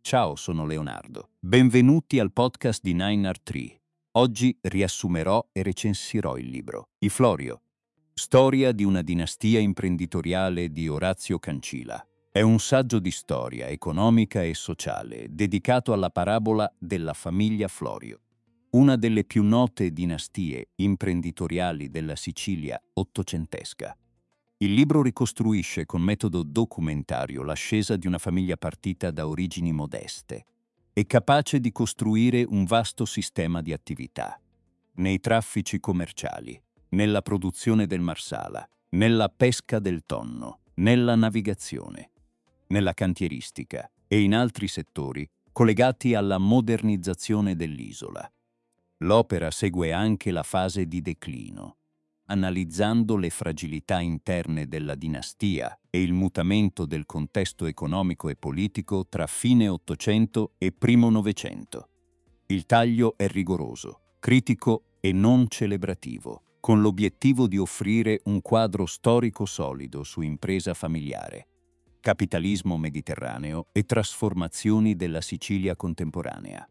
Ciao, sono Leonardo. Benvenuti al podcast di 9R3. Oggi riassumerò e recensirò il libro I Florio, storia di una dinastia imprenditoriale di Orazio Cancila. È un saggio di storia economica e sociale dedicato alla parabola della famiglia Florio, una delle più note dinastie imprenditoriali della Sicilia ottocentesca. Il libro ricostruisce con metodo documentario l'ascesa di una famiglia partita da origini modeste e capace di costruire un vasto sistema di attività, nei traffici commerciali, nella produzione del marsala, nella pesca del tonno, nella navigazione, nella cantieristica e in altri settori collegati alla modernizzazione dell'isola. L'opera segue anche la fase di declino, analizzando le fragilità interne della dinastia e il mutamento del contesto economico e politico tra fine Ottocento e primo Novecento. Il taglio è rigoroso, critico e non celebrativo, con l'obiettivo di offrire un quadro storico solido su impresa familiare, capitalismo mediterraneo e trasformazioni della Sicilia contemporanea.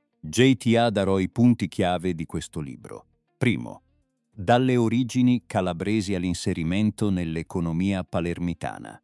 JTA darò i punti chiave di questo libro. Primo, dalle origini calabresi all'inserimento nell'economia palermitana.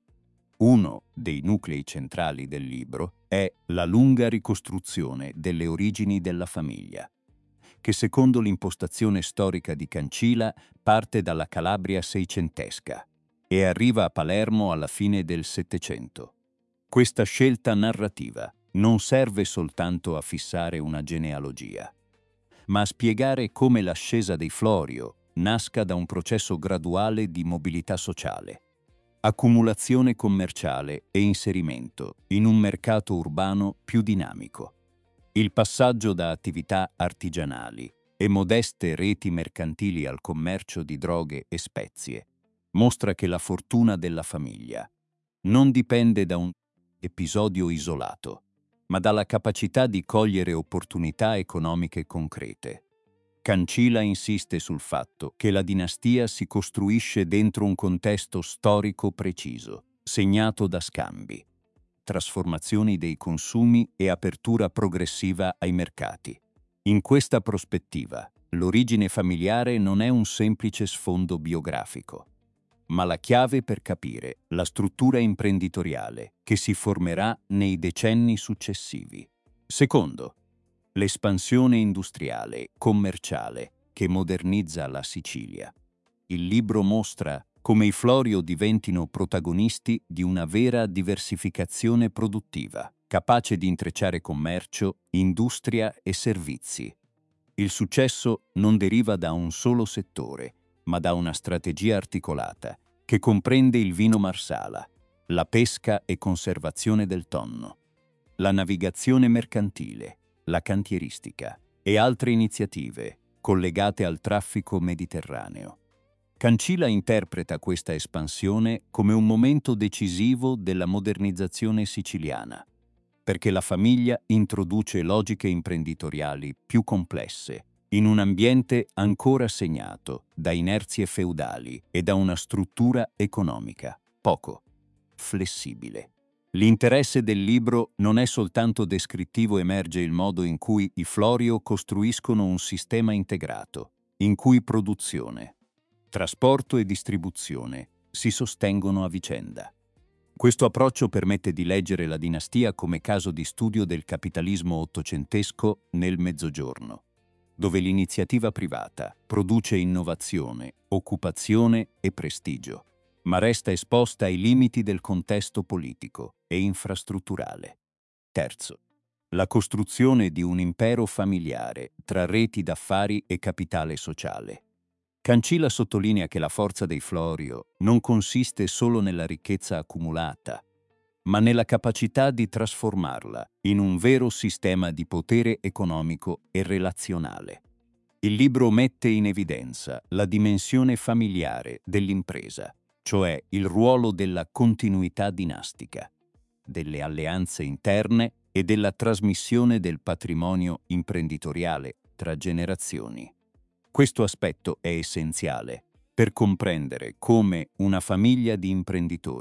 Uno dei nuclei centrali del libro è la lunga ricostruzione delle origini della famiglia, che secondo l'impostazione storica di Cancila parte dalla Calabria seicentesca e arriva a Palermo alla fine del Settecento. Questa scelta narrativa non serve soltanto a fissare una genealogia, ma a spiegare come l'ascesa dei Florio nasca da un processo graduale di mobilità sociale, accumulazione commerciale e inserimento in un mercato urbano più dinamico. Il passaggio da attività artigianali e modeste reti mercantili al commercio di droghe e spezie mostra che la fortuna della famiglia non dipende da un episodio isolato, ma dalla capacità di cogliere opportunità economiche concrete. Cancila insiste sul fatto che la dinastia si costruisce dentro un contesto storico preciso, segnato da scambi, trasformazioni dei consumi e apertura progressiva ai mercati. In questa prospettiva, l'origine familiare non è un semplice sfondo biografico, ma la chiave per capire la struttura imprenditoriale che si formerà nei decenni successivi. Secondo, l'espansione industriale, commerciale, che modernizza la Sicilia. Il libro mostra come i Florio diventino protagonisti di una vera diversificazione produttiva, capace di intrecciare commercio, industria e servizi. Il successo non deriva da un solo settore, ma da una strategia articolata che comprende il vino marsala, la pesca e conservazione del tonno, la navigazione mercantile, la cantieristica e altre iniziative collegate al traffico mediterraneo. Cancila interpreta questa espansione come un momento decisivo della modernizzazione siciliana, perché la famiglia introduce logiche imprenditoriali più complesse in un ambiente ancora segnato da inerzie feudali e da una struttura economica poco flessibile. L'interesse del libro non è soltanto descrittivo, emerge il modo in cui i Florio costruiscono un sistema integrato, in cui produzione, trasporto e distribuzione si sostengono a vicenda. Questo approccio permette di leggere la dinastia come caso di studio del capitalismo ottocentesco nel Mezzogiorno, dove l'iniziativa privata produce innovazione, occupazione e prestigio, ma resta esposta ai limiti del contesto politico e infrastrutturale. Terzo, la costruzione di un impero familiare tra reti d'affari e capitale sociale. Cancila sottolinea che la forza dei Florio non consiste solo nella ricchezza accumulata, ma nella capacità di trasformarla in un vero sistema di potere economico e relazionale. Il libro mette in evidenza la dimensione familiare dell'impresa, cioè il ruolo della continuità dinastica, delle alleanze interne e della trasmissione del patrimonio imprenditoriale tra generazioni. Questo aspetto è essenziale per comprendere come una famiglia di imprenditori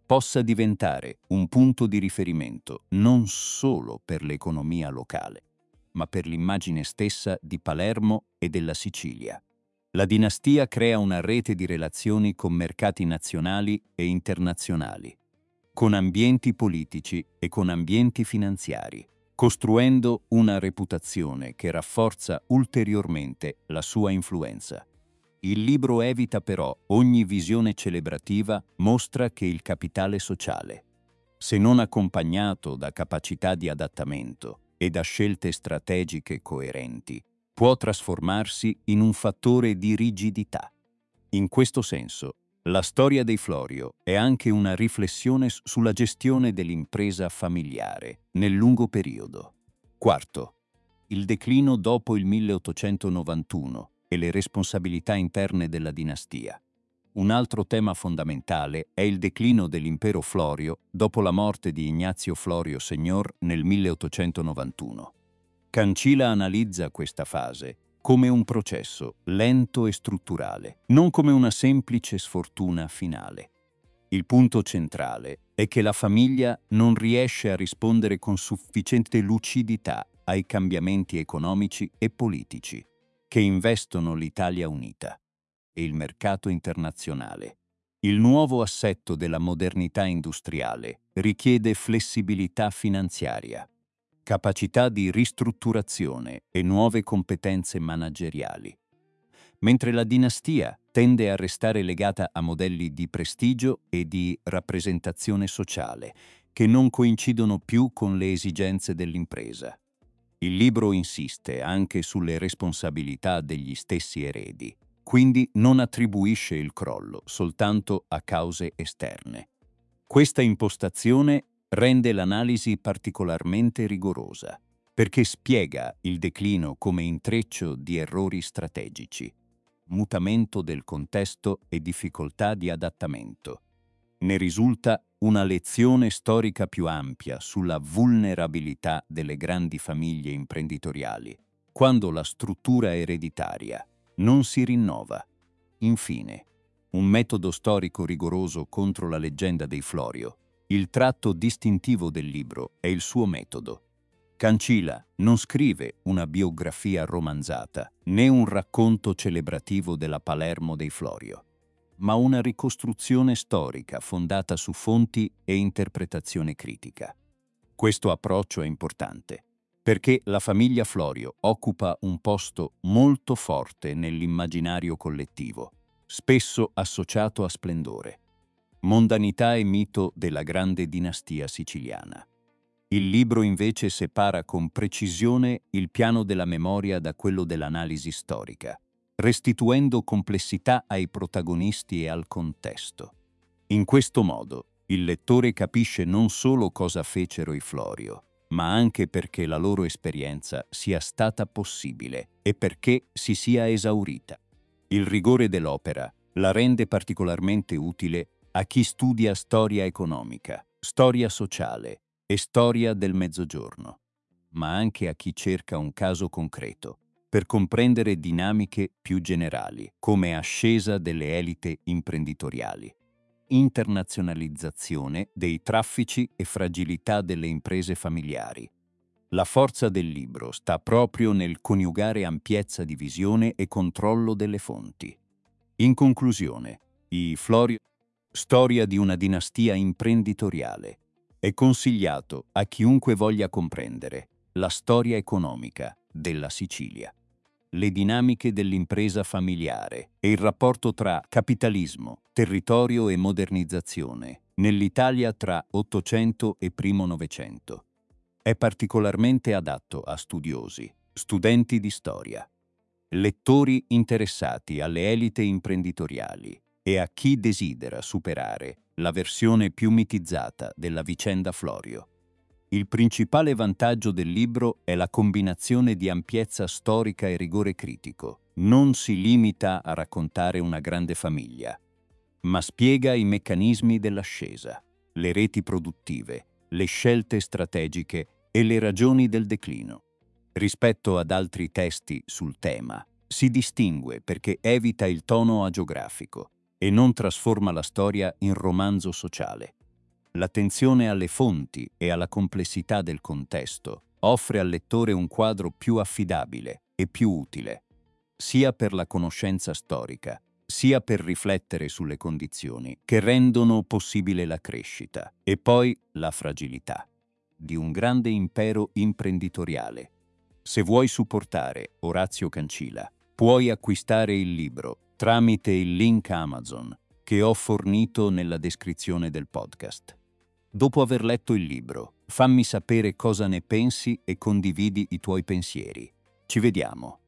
possa diventare un punto di riferimento non solo per l'economia locale, ma per l'immagine stessa di Palermo e della Sicilia. La dinastia crea una rete di relazioni con mercati nazionali e internazionali, con ambienti politici e con ambienti finanziari, costruendo una reputazione che rafforza ulteriormente la sua influenza. Il libro evita però ogni visione celebrativa, mostra che il capitale sociale, se non accompagnato da capacità di adattamento e da scelte strategiche coerenti, può trasformarsi in un fattore di rigidità. In questo senso, la storia dei Florio è anche una riflessione sulla gestione dell'impresa familiare nel lungo periodo. Quarto, il declino dopo il 1891 e le responsabilità interne della dinastia. Un altro tema fondamentale è il declino dell'impero Florio dopo la morte di Ignazio Florio Senior nel 1891. Cancila analizza questa fase come un processo lento e strutturale, non come una semplice sfortuna finale. Il punto centrale è che la famiglia non riesce a rispondere con sufficiente lucidità ai cambiamenti economici e politici che investono l'Italia unita e il mercato internazionale. Il nuovo assetto della modernità industriale richiede flessibilità finanziaria, capacità di ristrutturazione e nuove competenze manageriali. Mentre la dinastia tende a restare legata a modelli di prestigio e di rappresentazione sociale che non coincidono più con le esigenze dell'impresa. Il libro insiste anche sulle responsabilità degli stessi eredi, quindi non attribuisce il crollo soltanto a cause esterne. Questa impostazione rende l'analisi particolarmente rigorosa, perché spiega il declino come intreccio di errori strategici, mutamento del contesto e difficoltà di adattamento. Ne risulta una lezione storica più ampia sulla vulnerabilità delle grandi famiglie imprenditoriali, quando la struttura ereditaria non si rinnova. Infine, un metodo storico rigoroso contro la leggenda dei Florio. Il tratto distintivo del libro è il suo metodo. Cancila non scrive una biografia romanzata, né un racconto celebrativo della Palermo dei Florio, ma una ricostruzione storica fondata su fonti e interpretazione critica. Questo approccio è importante, perché la famiglia Florio occupa un posto molto forte nell'immaginario collettivo, spesso associato a splendore, mondanità e mito della grande dinastia siciliana. Il libro invece separa con precisione il piano della memoria da quello dell'analisi storica, restituendo complessità ai protagonisti e al contesto. In questo modo, il lettore capisce non solo cosa fecero i Florio, ma anche perché la loro esperienza sia stata possibile e perché si sia esaurita. Il rigore dell'opera la rende particolarmente utile a chi studia storia economica, storia sociale e storia del Mezzogiorno, ma anche a chi cerca un caso concreto per comprendere dinamiche più generali, come ascesa delle elite imprenditoriali, internazionalizzazione dei traffici e fragilità delle imprese familiari. La forza del libro sta proprio nel coniugare ampiezza di visione e controllo delle fonti. In conclusione, i Florio, storia di una dinastia imprenditoriale, è consigliato a chiunque voglia comprendere la storia economica della Sicilia, le dinamiche dell'impresa familiare e il rapporto tra capitalismo, territorio e modernizzazione nell'Italia tra Ottocento e primo Novecento. È particolarmente adatto a studiosi, studenti di storia, lettori interessati alle elite imprenditoriali e a chi desidera superare la versione più mitizzata della vicenda Florio. Il principale vantaggio del libro è la combinazione di ampiezza storica e rigore critico. Non si limita a raccontare una grande famiglia, ma spiega i meccanismi dell'ascesa, le reti produttive, le scelte strategiche e le ragioni del declino. Rispetto ad altri testi sul tema, si distingue perché evita il tono agiografico e non trasforma la storia in romanzo sociale. L'attenzione alle fonti e alla complessità del contesto offre al lettore un quadro più affidabile e più utile, sia per la conoscenza storica, sia per riflettere sulle condizioni che rendono possibile la crescita e poi la fragilità di un grande impero imprenditoriale. Se vuoi supportare Orazio Cancila, puoi acquistare il libro tramite il link Amazon che ho fornito nella descrizione del podcast. Dopo aver letto il libro, fammi sapere cosa ne pensi e condividi i tuoi pensieri. Ci vediamo.